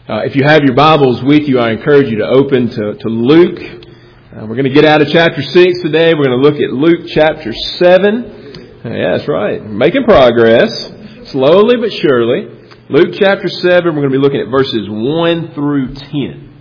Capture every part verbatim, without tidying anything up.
Uh, if you have your Bibles with you, I encourage you to open to, to Luke. Uh, we're going to get out of chapter six today. We're going to look at Luke chapter seven. Uh, yeah, that's right. We're making progress, slowly but surely. Luke chapter seven, we're going to be looking at verses one through ten.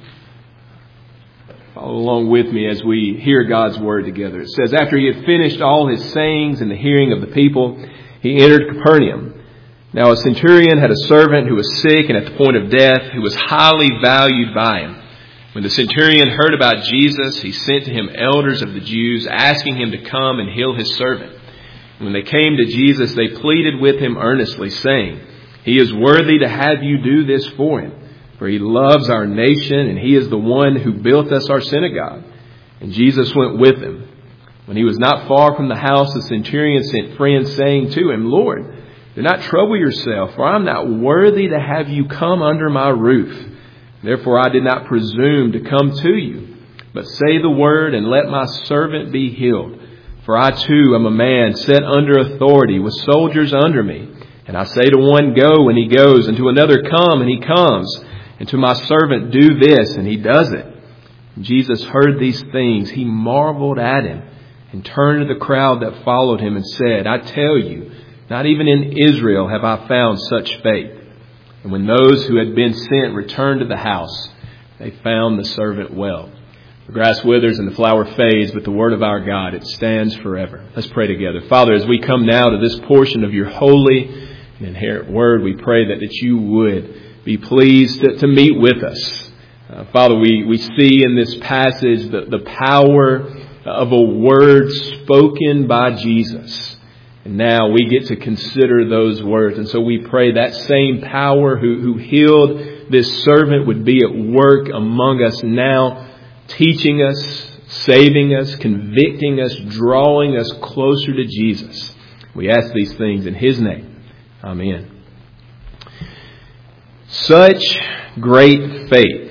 Follow along with me as we hear God's word together. It says, after he had finished all his sayings in the hearing of the people, he entered Capernaum. Now a centurion had a servant who was sick and at the point of death, who was highly valued by him. When the centurion heard about Jesus, he sent to him elders of the Jews, asking him to come and heal his servant. And when they came to Jesus, they pleaded with him earnestly, saying, he is worthy to have you do this for him, for he loves our nation, and he is the one who built us our synagogue. And Jesus went with them. When he was not far from the house, the centurion sent friends, saying to him, Lord, do not trouble yourself, for I am not worthy to have you come under my roof. Therefore I did not presume to come to you, but say the word and let my servant be healed. For I too am a man set under authority with soldiers under me. And I say to one, go, and he goes, and to another, come, and he comes. And to my servant, do this, and he does it. When Jesus heard these things, he marveled at him and turned to the crowd that followed him and said, I tell you, not even in Israel have I found such faith. And when those who had been sent returned to the house, they found the servant well. The grass withers and the flower fades, but the word of our God, it stands forever. Let's pray together. Father, as we come now to this portion of your holy and inherent word, we pray that, that you would be pleased to, to meet with us. Uh, Father, we, we see in this passage the, the power of a word spoken by Jesus. And now we get to consider those words. And so we pray that same power who, who healed this servant would be at work among us now, teaching us, saving us, convicting us, drawing us closer to Jesus. We ask these things in his name. Amen. Such great faith.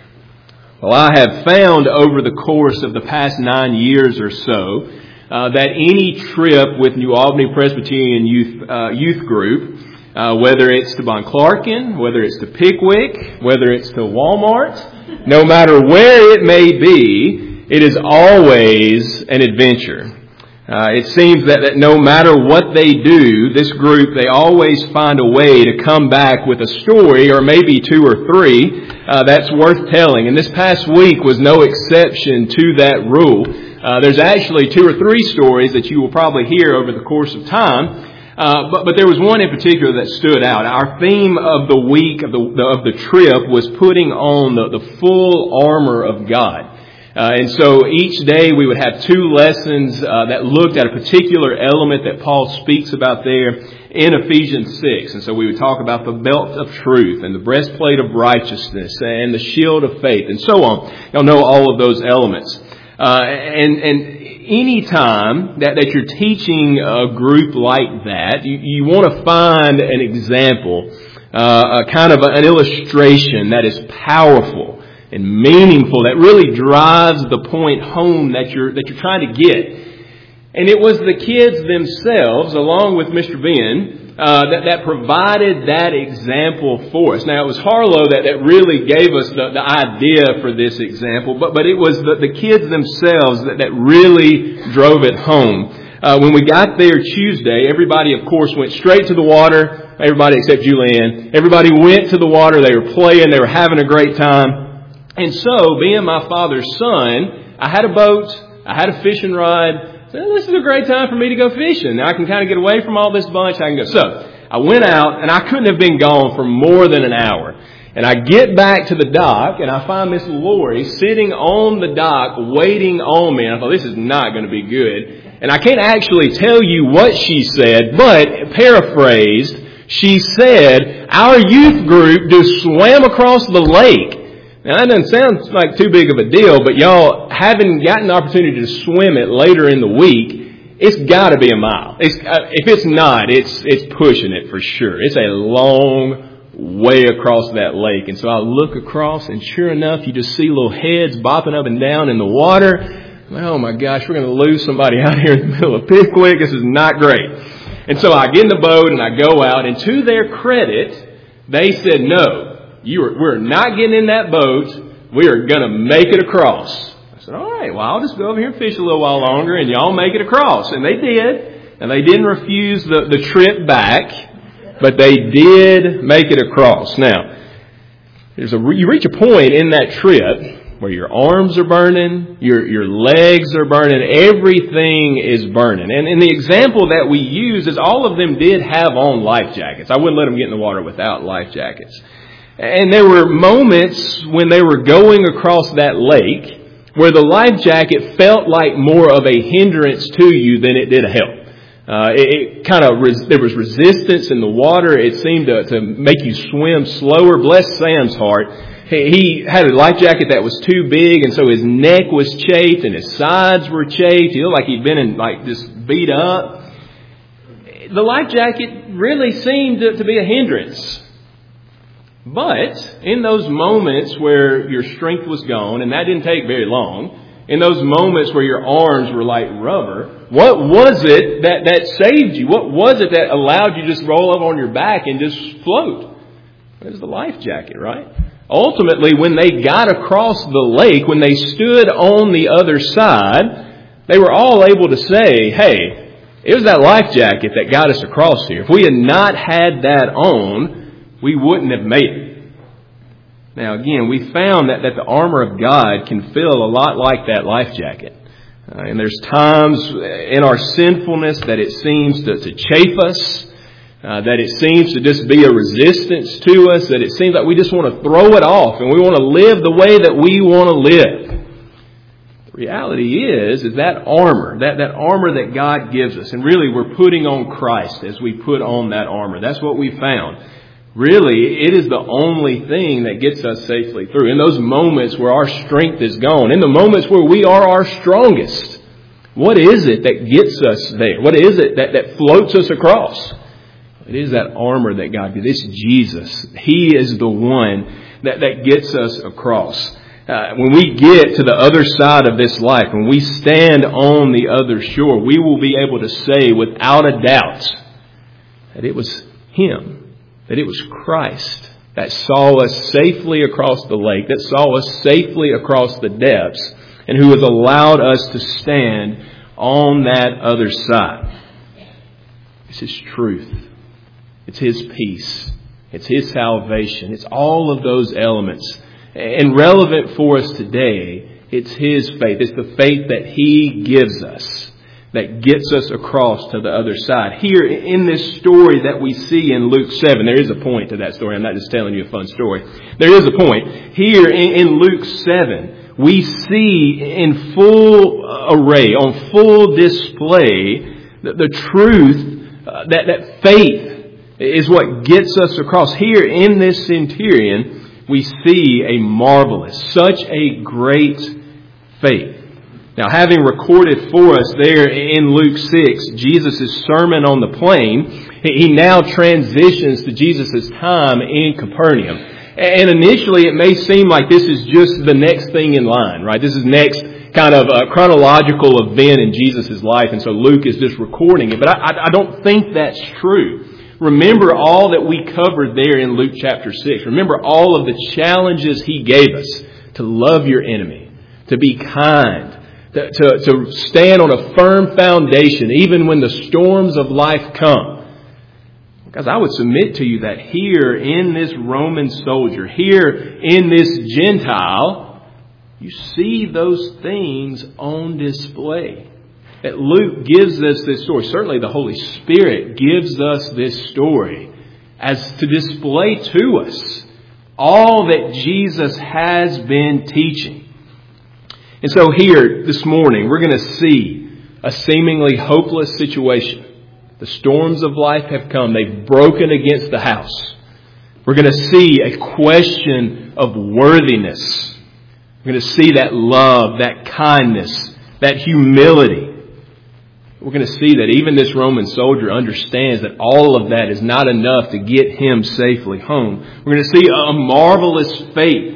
Well, I have found over the course of the past nine years or so Uh, that any trip with New Albany Presbyterian Youth uh, Youth Group, uh, whether it's to Bon Clarkin, whether it's to Pickwick, whether it's to Walmart, no matter where it may be, it is always an adventure. Uh, it seems that, that no matter what they do, this group, they always find a way to come back with a story, or maybe two or three, uh, that's worth telling. And this past week was no exception to that rule. Uh, there's actually two or three stories that you will probably hear over the course of time. Uh, but, but there was one in particular that stood out. Our theme of the week, of the, the of the trip, was putting on the, the full armor of God. Uh, and so each day we would have two lessons uh, that looked at a particular element that Paul speaks about there in Ephesians six. And so we would talk about the belt of truth and the breastplate of righteousness and the shield of faith and so on. You'll know all of those elements. Uh, and, and any time that, that you're teaching a group like that, you, you want to find an example, uh, a kind of an illustration that is powerful and meaningful, that really drives the point home that you're that you're trying to get. And it was the kids themselves, along with Mister Ben, uh, that, that provided that example for us. Now, it was Harlow that, that really gave us the, the idea for this example, but, but it was the, the kids themselves that, that really drove it home. Uh, when we got there Tuesday, everybody, of course, went straight to the water. Everybody except Julianne. Everybody went to the water. They were playing. They were having a great time. And so, being my father's son, I had a boat. I had a fishing rod. So this is a great time for me to go fishing. Now I can kind of get away from all this bunch. I can go. So I went out, and I couldn't have been gone for more than an hour. And I get back to the dock, and I find Miss Lori sitting on the dock waiting on me. And I thought, this is not going to be good. And I can't actually tell you what she said, but paraphrased, she said, our youth group just swam across the lake. Now, that doesn't sound like too big of a deal, but y'all, having gotten the opportunity to swim it later in the week, it's got to be a mile. It's, uh, if it's not, it's it's pushing it for sure. It's a long way across that lake. And so I look across, and sure enough, you just see little heads bopping up and down in the water. Oh, my gosh, we're going to lose somebody out here in the middle of Pickwick. This is not great. And so I get in the boat, and I go out, and to their credit, they said no. You are, we're not getting in that boat. We are going to make it across. I said, all right, well, I'll just go over here and fish a little while longer and y'all make it across. And they did. And they didn't refuse the, the trip back, but they did make it across. Now, there's a, you reach a point in that trip where your arms are burning, your your legs are burning, everything is burning. And, and the example that we use is all of them did have on life jackets. I wouldn't let them get in the water without life jackets. And there were moments when they were going across that lake where the life jacket felt like more of a hindrance to you than it did a help. Uh, it, it kind of, res- there was resistance in the water. It seemed to, to make you swim slower. Bless Sam's heart. He had a life jacket that was too big, and so his neck was chafed and his sides were chafed. He looked like he'd been in, like just beat up. The life jacket really seemed to, to be a hindrance. But in those moments where your strength was gone, and that didn't take very long, in those moments where your arms were like rubber, what was it that, that saved you? What was it that allowed you to just roll up on your back and just float? It was the life jacket, right? Ultimately, when they got across the lake, when they stood on the other side, they were all able to say, hey, it was that life jacket that got us across here. If we had not had that on, we wouldn't have made it. Now, again, we found that, that the armor of God can feel a lot like that life jacket. Uh, and there's times in our sinfulness that it seems to, to chafe us. Uh, that it seems to just be a resistance to us, that it seems like we just want to throw it off and we want to live the way that we want to live. The reality is, is that armor, that, that armor that God gives us, and really we're putting on Christ as we put on that armor. That's what we found. Really, it is the only thing that gets us safely through. In those moments where our strength is gone, in the moments where we are our strongest, what is it that gets us there? What is it that, that floats us across? It is that armor that God gives. It's Jesus. He is the one that, that gets us across. Uh, when we get to the other side of this life, when we stand on the other shore, we will be able to say without a doubt that it was Him, that it was Christ that saw us safely across the lake, that saw us safely across the depths, and who has allowed us to stand on that other side. This is truth. It's His peace. It's His salvation. It's all of those elements. And relevant for us today, it's His faith. It's the faith that He gives us that gets us across to the other side. Here in this story that we see in Luke seven, there is a point to that story. I'm not just telling you a fun story. There is a point. Here in Luke seven, we see in full array, on full display, the, the truth uh, that, that faith is what gets us across. Here in this centurion, we see a marvelous, such a great faith. Now, having recorded for us there in Luke six, Jesus' sermon on the plain, he now transitions to Jesus' time in Capernaum. And initially, it may seem like this is just the next thing in line, right? This is next kind of a chronological event in Jesus' life, and so Luke is just recording it. But I, I don't think that's true. Remember all that we covered there in Luke chapter six. Remember all of the challenges He gave us to love your enemy, to be kind, to, to, to stand on a firm foundation even when the storms of life come. Because I would submit to you that here in this Roman soldier, here in this Gentile, you see those things on display. That Luke gives us this story. Certainly the Holy Spirit gives us this story as to display to us all that Jesus has been teaching. And so here this morning, we're going to see a seemingly hopeless situation. The storms of life have come. They've broken against the house. We're going to see a question of worthiness. We're going to see that love, that kindness, that humility. We're going to see that even this Roman soldier understands that all of that is not enough to get him safely home. We're going to see a marvelous faith.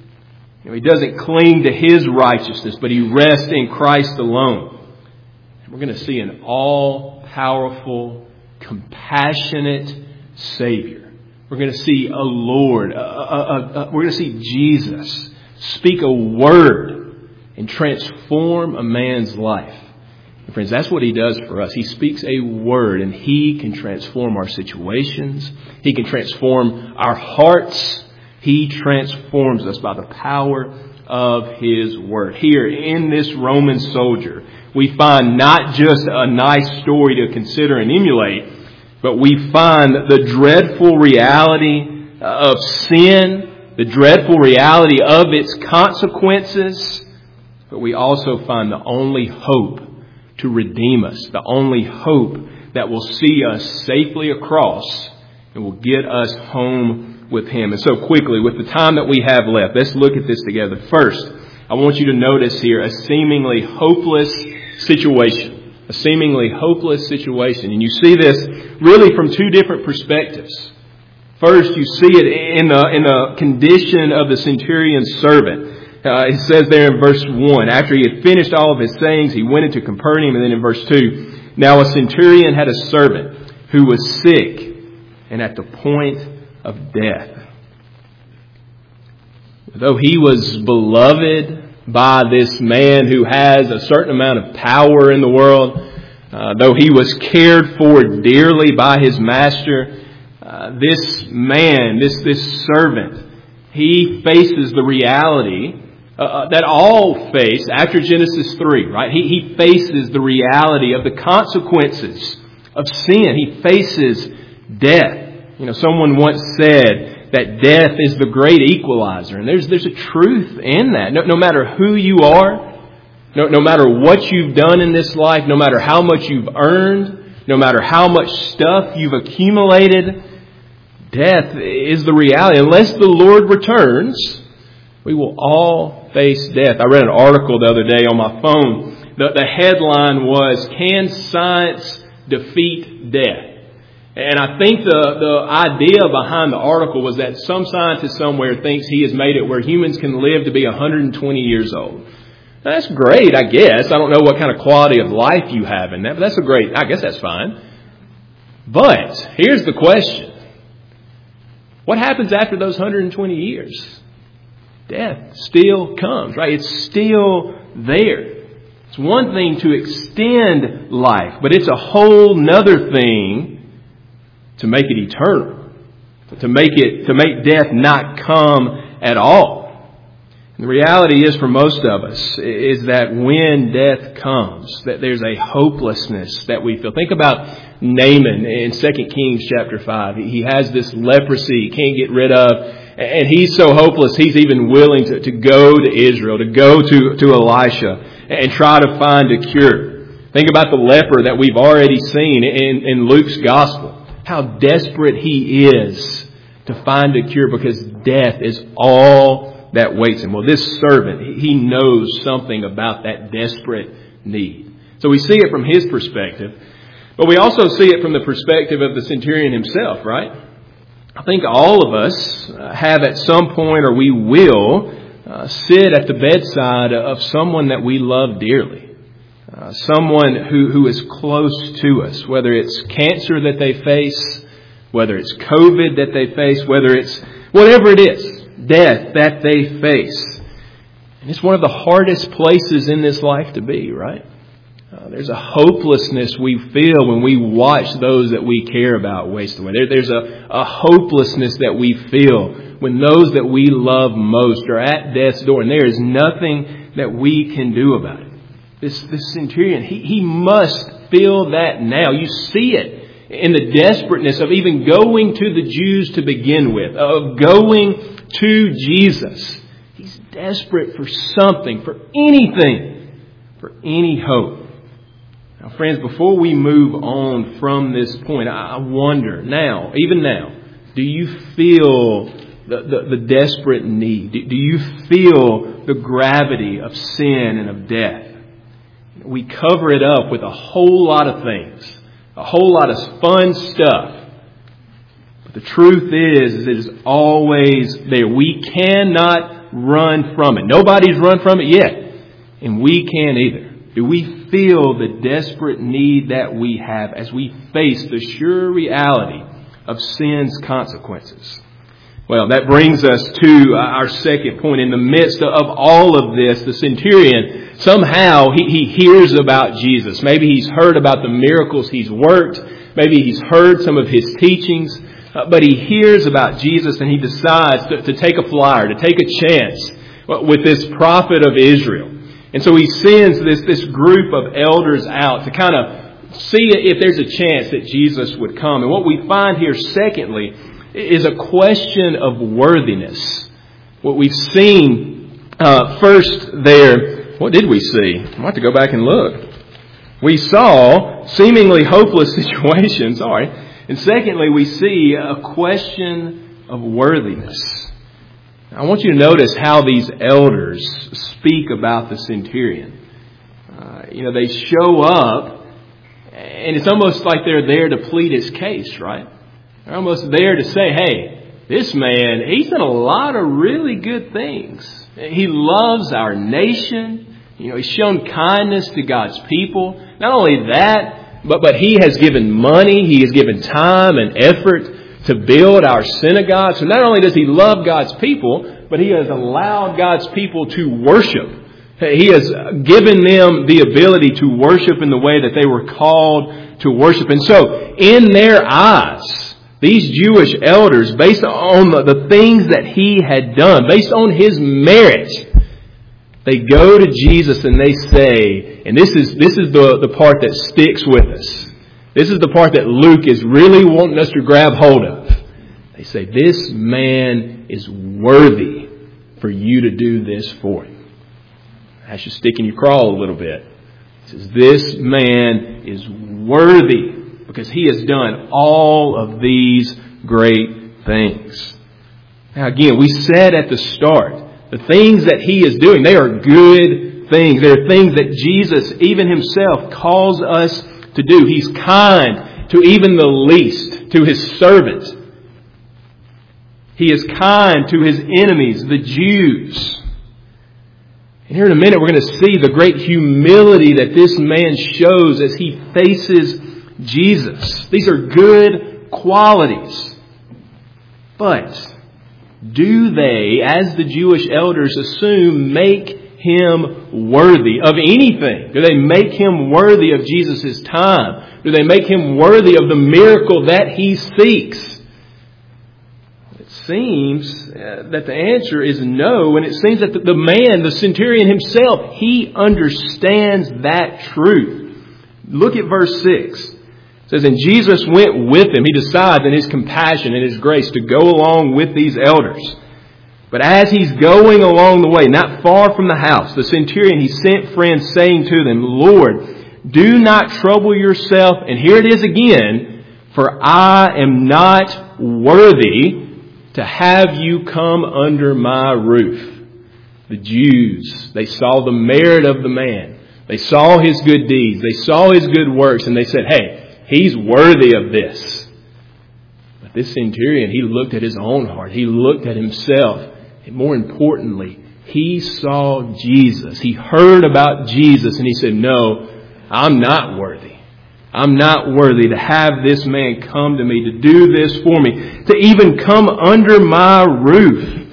You know, he doesn't cling to his righteousness, but he rests in Christ alone. We're going to see an all-powerful, compassionate Savior. We're We're going to see a Lord. A, a, a, a, we're going to see Jesus speak a word and transform a man's life. And friends, that's what He does for us. He speaks a word and He can transform our situations. He can transform our hearts. He transforms us by the power of His word. Here in this Roman soldier, we find not just a nice story to consider and emulate, but we find the dreadful reality of sin, the dreadful reality of its consequences, but we also find the only hope to redeem us, the only hope that will see us safely across and will get us home with Him. And so quickly, with the time that we have left, let's look at this together. First, I want you to notice here a seemingly hopeless situation. A seemingly hopeless situation. And you see this really from two different perspectives. First, you see it in the, in the condition of the centurion's servant. Uh, it says there in verse one, after he had finished all of his sayings, he went into Capernaum. And then in verse two, now a centurion had a servant who was sick and at the point of death. Though he was beloved by this man who has a certain amount of power in the world, uh, though he was cared for dearly by his master, uh, this man, this, this servant, he faces the reality Uh, that all face after Genesis three, right? He, he faces the reality of the consequences of sin. He faces death. You know, someone once said that death is the great equalizer. And there's, there's a truth in that. No, no matter who you are, no, no matter what you've done in this life, no matter how much you've earned, no matter how much stuff you've accumulated, death is the reality. Unless the Lord returns, we will all face death. I read an article the other day on my phone. The, the headline was, "Can Science Defeat Death?" And I think the, the idea behind the article was that some scientist somewhere thinks he has made it where humans can live to be one hundred twenty years old. That's great, I guess. I don't know what kind of quality of life you have in that, but that's a great, I guess that's fine. But here's the question. What happens after those one hundred twenty years? Death still comes, right? It's still there. It's one thing to extend life, but it's a whole nother thing to make it eternal. To make it, to make death not come at all. And the reality is for most of us is that when death comes, that there's a hopelessness that we feel. Think about Naaman in Second Kings chapter five. He has this leprosy he can't get rid of. And he's so hopeless, he's even willing to, to go to Israel, to go to, to Elisha and try to find a cure. Think about the leper that we've already seen in, in Luke's gospel. How desperate he is to find a cure because death is all that waits him. Well, this servant, he knows something about that desperate need. So we see it from his perspective, but we also see it from the perspective of the centurion himself, right? I think all of us have at some point, or we will, uh, sit at the bedside of someone that we love dearly. Uh, someone who, who is close to us, whether it's cancer that they face, whether it's COVID that they face, whether it's whatever it is, death that they face. And it's one of the hardest places in this life to be, right? Uh, there's a hopelessness we feel when we watch those that we care about waste away. There, there's a, a hopelessness that we feel when those that we love most are at death's door, and there is nothing that we can do about it. This, this centurion, he, he must feel that now. You see it in the desperateness of even going to the Jews to begin with, of going to Jesus. He's desperate for something, for anything, for any hope. Now, friends, before we move on from this point, I wonder now, even now, do you feel the, the, the desperate need? Do, do you feel the gravity of sin and of death? We cover it up with a whole lot of things, a whole lot of fun stuff. But the truth is, is it is always there. We cannot run from it. Nobody's run from it yet, and we can't either. Do we feel the desperate need that we have as we face the sure reality of sin's consequences. Well, that brings us to our second point. In the midst of all of this, the centurion, somehow he, he hears about Jesus. Maybe he's heard about the miracles he's worked. Maybe he's heard some of his teachings. Uh, but he hears about Jesus and he decides to, to take a flyer, to take a chance with this prophet of Israel. And so he sends this, this group of elders out to kind of see if there's a chance that Jesus would come. And what we find here, secondly, is a question of worthiness. What we've seen uh, first there, what did we see? I have to go back and look. We saw seemingly hopeless situations, sorry. And secondly, we see a question of worthiness. I want you to notice how these elders speak about the centurion. Uh, you know, they show up, and it's almost like they're there to plead his case, right? They're almost there to say, hey, this man, he's done a lot of really good things. He loves our nation. You know, he's shown kindness to God's people. Not only that, but, but he has given money. He has given time and effort to build our synagogue. So not only does he love God's people, but he has allowed God's people to worship. He has given them the ability to worship in the way that they were called to worship. And so, in their eyes, these Jewish elders, based on the, the things that he had done, based on his merit, they go to Jesus and they say, and this is this is the, the part that sticks with us. This is the part that Luke is really wanting us to grab hold of. They say, this man is worthy for you to do this for him. That should stick in your craw a little bit. He says, this man is worthy because he has done all of these great things. Now again, we said at the start, the things that he is doing, they are good things. They're things that Jesus, even himself, calls us to do. He's kind to even the least, to his servants. He is kind to his enemies, the Jews. And here in a minute we're going to see the great humility that this man shows as he faces Jesus. These are good qualities. But do they, as the Jewish elders assume, make him worthy of anything? Do they make him worthy of Jesus' time? Do they make him worthy of the miracle that he seeks? It seems that the answer is no, and it seems that the man, the centurion himself, he understands that truth. Look at verse six. It says, and Jesus went with him. He decides in his compassion and his grace to go along with these elders. But as he's going along the way, not far from the house, the centurion, he sent friends saying to them, Lord, do not trouble yourself. And here it is again, for I am not worthy to have you come under my roof. The Jews, they saw the merit of the man. They saw his good deeds. They saw his good works. And they said, hey, he's worthy of this. But this centurion, he looked at his own heart. He looked at himself. And more importantly, he saw Jesus. He heard about Jesus and he said, no, I'm not worthy. I'm not worthy to have this man come to me, to do this for me, to even come under my roof.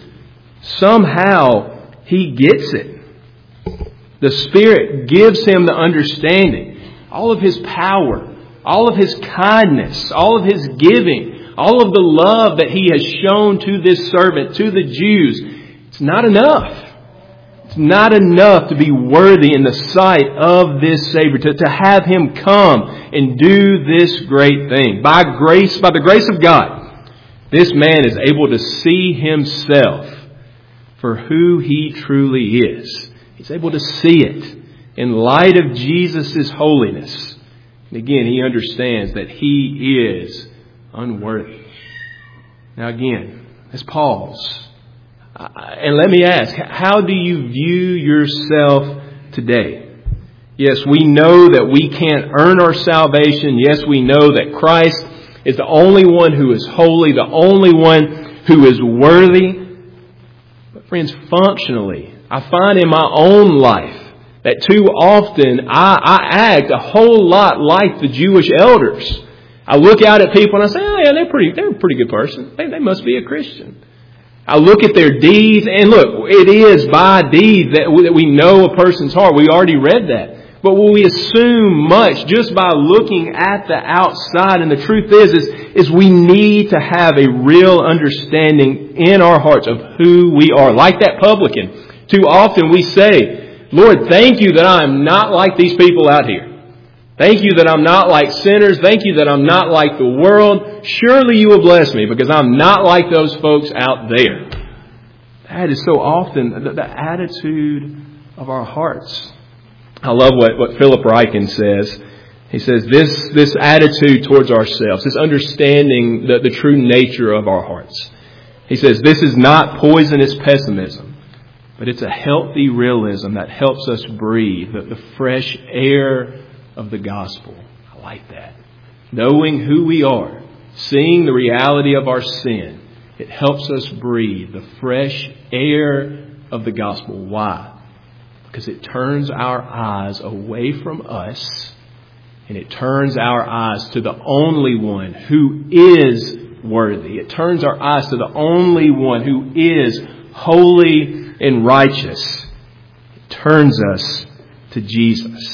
Somehow he gets it. The Spirit gives him the understanding. All of his power, all of his kindness, all of his giving, all of the love that he has shown to this servant, to the Jews, it's not enough. It's not enough to be worthy in the sight of this Savior, to, to have him come and do this great thing. By grace, by the grace of God, this man is able to see himself for who he truly is. He's able to see it in light of Jesus' holiness. And again, he understands that he is unworthy. Now again, let's pause. And let me ask, how do you view yourself today? Yes, we know that we can't earn our salvation. Yes, we know that Christ is the only one who is holy, the only one who is worthy. But friends, functionally, I find in my own life that too often I, I act a whole lot like the Jewish elders. I look out at people and I say, oh yeah, they're pretty, they're a pretty good person. They, they must be a Christian. I look at their deeds, and look, it is by deeds that we, that we know a person's heart. We already read that. But when we assume much just by looking at the outside, and the truth is, is, is we need to have a real understanding in our hearts of who we are. Like that publican, too often we say, Lord, thank you that I am not like these people out here. Thank you that I'm not like sinners. Thank you that I'm not like the world. Surely you will bless me because I'm not like those folks out there. That is so often the, the attitude of our hearts. I love what, what Philip Ryken says. He says this, this attitude towards ourselves, this understanding the, the true nature of our hearts. He says this is not poisonous pessimism, but it's a healthy realism that helps us breathe the, the fresh air of the gospel. I like that. Knowing who we are, seeing the reality of our sin, it helps us breathe the fresh air of the gospel. Why? Because it turns our eyes away from us and it turns our eyes to the only one who is worthy. It turns our eyes to the only one who is holy and righteous. It turns us to Jesus.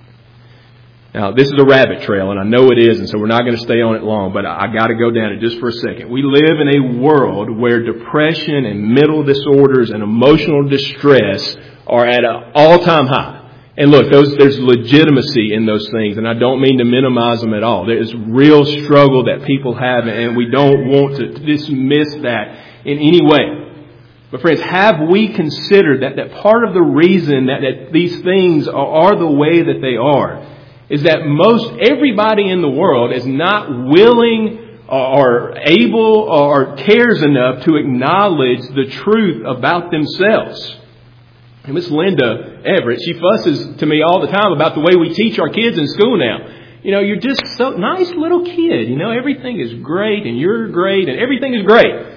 Now, this is a rabbit trail, and I know it is, and so we're not going to stay on it long, but I, I got to go down it just for a second. We live in a world where depression and mental disorders and emotional distress are at an all-time high. And look, those, there's legitimacy in those things, and I don't mean to minimize them at all. There is real struggle that people have, and we don't want to dismiss that in any way. But friends, have we considered that, that part of the reason that, that these things are, are the way that they are is that most everybody in the world is not willing or able or cares enough to acknowledge the truth about themselves. And Miss Linda Everett, she fusses to me all the time about the way we teach our kids in school now. You know, you're just so nice little kid. You know, everything is great and you're great and everything is great.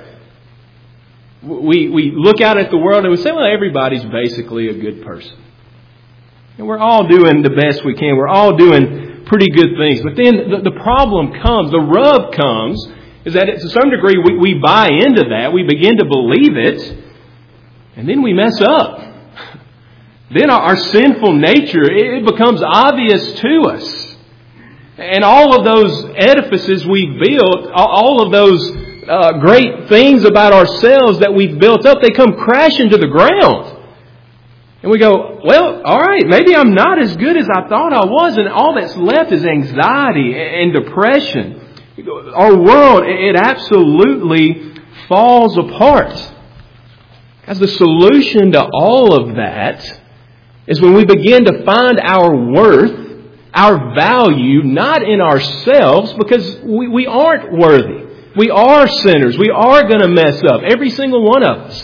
We, we look out at the world and we say, well, everybody's basically a good person. And we're all doing the best we can. We're all doing pretty good things. But then the, the problem comes, the rub comes, is that to some degree we, we buy into that. We begin to believe it. And then we mess up. Then our, our sinful nature, it becomes obvious to us. And all of those edifices we've built, all of those uh, great things about ourselves that we've built up, they come crashing to the ground. And we go, well, all right, maybe I'm not as good as I thought I was. And all that's left is anxiety and depression. Our world, it absolutely falls apart. As the solution to all of that is when we begin to find our worth, our value, not in ourselves, because we, we aren't worthy. We are sinners. We are going to mess up. Every single one of us.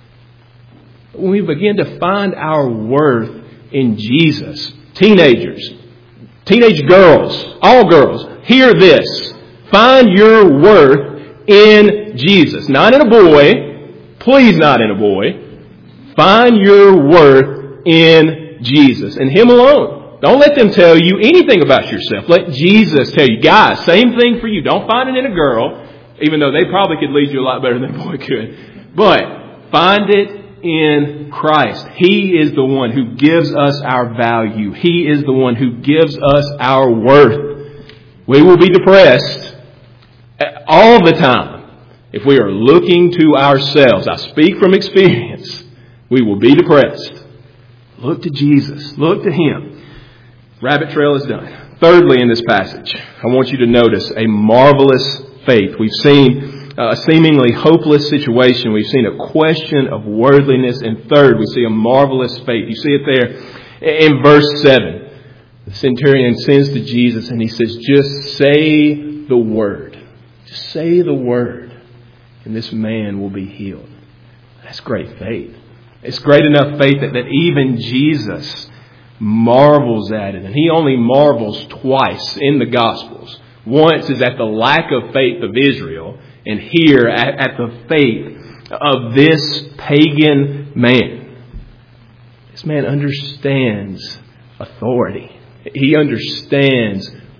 When we begin to find our worth in Jesus. Teenagers, teenage girls, all girls, hear this. Find your worth in Jesus. Not in a boy. Please not in a boy. Find your worth in Jesus and Him alone. Don't let them tell you anything about yourself. Let Jesus tell you. Guys, same thing for you. Don't find it in a girl, even though they probably could lead you a lot better than a boy could. But find it in Christ. He is the one who gives us our value. He is the one who gives us our worth. We will be depressed all the time if we are looking to ourselves. I speak from experience. We will be depressed. Look to Jesus. Look to Him. Rabbit trail is done. Thirdly, in this passage, I want you to notice a marvelous faith. We've seen a seemingly hopeless situation. We've seen a question of worthiness. And third, we see a marvelous faith. You see it there in verse seven. The centurion sends to Jesus and he says, just say the word. Just say the word. And this man will be healed. That's great faith. It's great enough faith that, that even Jesus marvels at it. And He only marvels twice in the Gospels. Once is at the lack of faith of Israel. And here at, at the faith of this pagan man. This man understands authority. He understands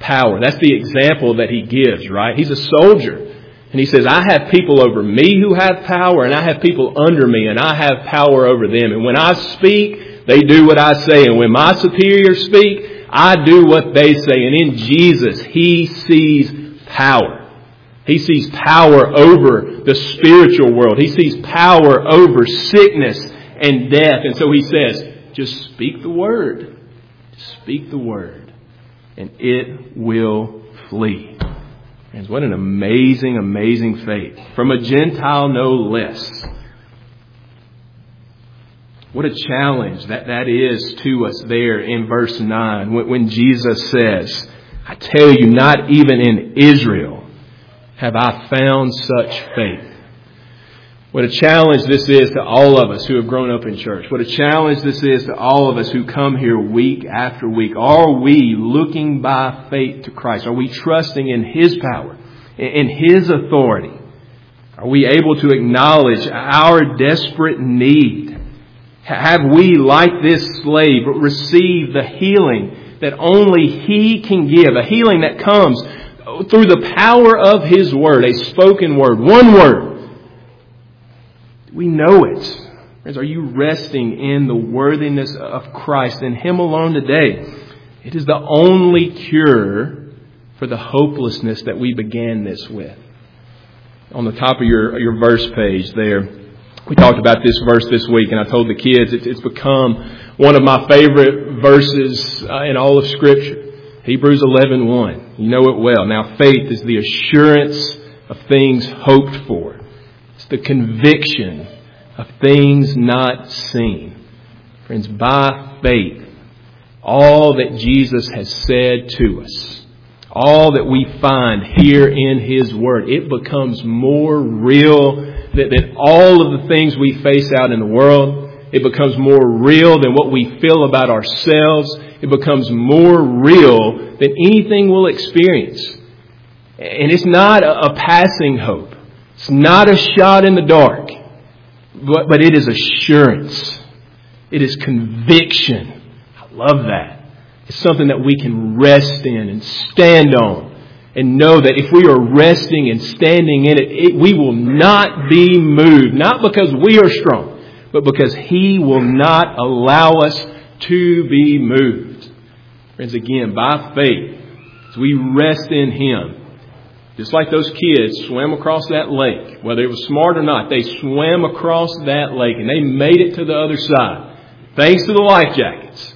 power. That's the example that he gives, right? He's a soldier. And he says, I have people over me who have power, and I have people under me, and I have power over them. And when I speak, they do what I say. And when my superiors speak, I do what they say. And in Jesus, he sees power. He sees power over the spiritual world. He sees power over sickness and death. And so he says, just speak the word. Speak the word, and it will flee. Friends, what an amazing, amazing faith. From a Gentile no less. What a challenge that, that is to us there in verse nine. When, when Jesus says, I tell you, not even in Israel have I found such faith. What a challenge this is to all of us who have grown up in church. What a challenge this is to all of us who come here week after week. Are we looking by faith to Christ? Are we trusting in His power, in His authority? Are we able to acknowledge our desperate need? Have we, like this slave, received the healing that only He can give? A healing that comes through the power of His Word, a spoken word, one word. We know it. Friends, are you resting in the worthiness of Christ, in Him alone today? It is the only cure for the hopelessness that we began this with. On the top of your, your verse page there, we talked about this verse this week, and I told the kids it, it's become one of my favorite verses uh, in all of Scripture. Hebrews eleven one. You know it well. Now faith is the assurance of things hoped for. It's the conviction of things not seen. Friends, by faith, all that Jesus has said to us, all that we find here in His Word, it becomes more real than, than all of the things we face out in the world. It becomes more real than what we feel about ourselves. It becomes more real than anything we'll experience. And it's not a, a passing hope. It's not a shot in the dark, but, but it is assurance. It is conviction. I love that. It's something that we can rest in and stand on and know that if we are resting and standing in it, it we will not be moved. Not because we are strong, but because He will not allow us to be moved. Friends, again, by faith, as we rest in Him, just like those kids swam across that lake, whether it was smart or not, they swam across that lake and they made it to the other side. Thanks to the life jackets.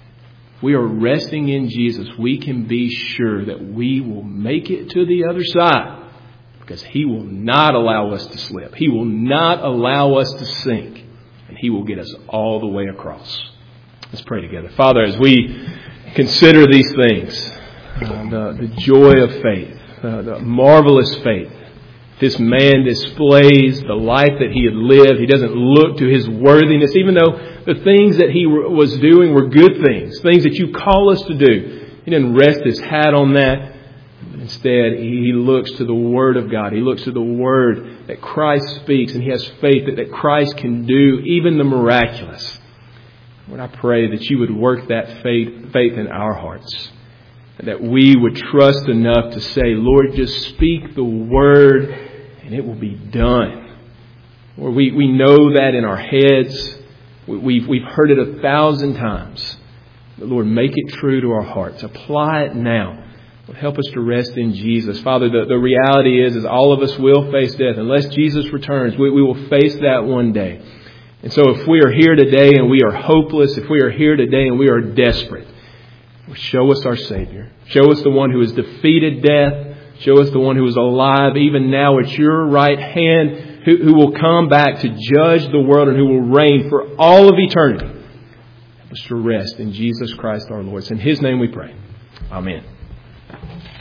If we are resting in Jesus, we can be sure that we will make it to the other side because He will not allow us to slip. He will not allow us to sink. And He will get us all the way across. Let's pray together. Father, as we consider these things, uh, the, the joy of faith, Uh, the marvelous faith. This man displays the life that he had lived. He doesn't look to his worthiness, even though the things that he was doing were good things, things that you call us to do. He didn't rest his hat on that. Instead, he looks to the Word of God. He looks to the Word that Christ speaks, and he has faith that, that Christ can do even the miraculous. Lord, I pray that you would work that faith, faith in our hearts. That we would trust enough to say, Lord, just speak the word and it will be done. Lord, we, we know that in our heads. We, we've, we've heard it a thousand times. But Lord, make it true to our hearts. Apply it now. Lord, help us to rest in Jesus. Father, the, the reality is, is all of us will face death. Unless Jesus returns, we, we will face that one day. And so if we are here today and we are hopeless, if we are here today and we are desperate, show us our Savior. Show us the one who has defeated death. Show us the one who is alive even now at your right hand, who, who will come back to judge the world and who will reign for all of eternity. Help us to rest in Jesus Christ our Lord. It's in His name we pray. Amen.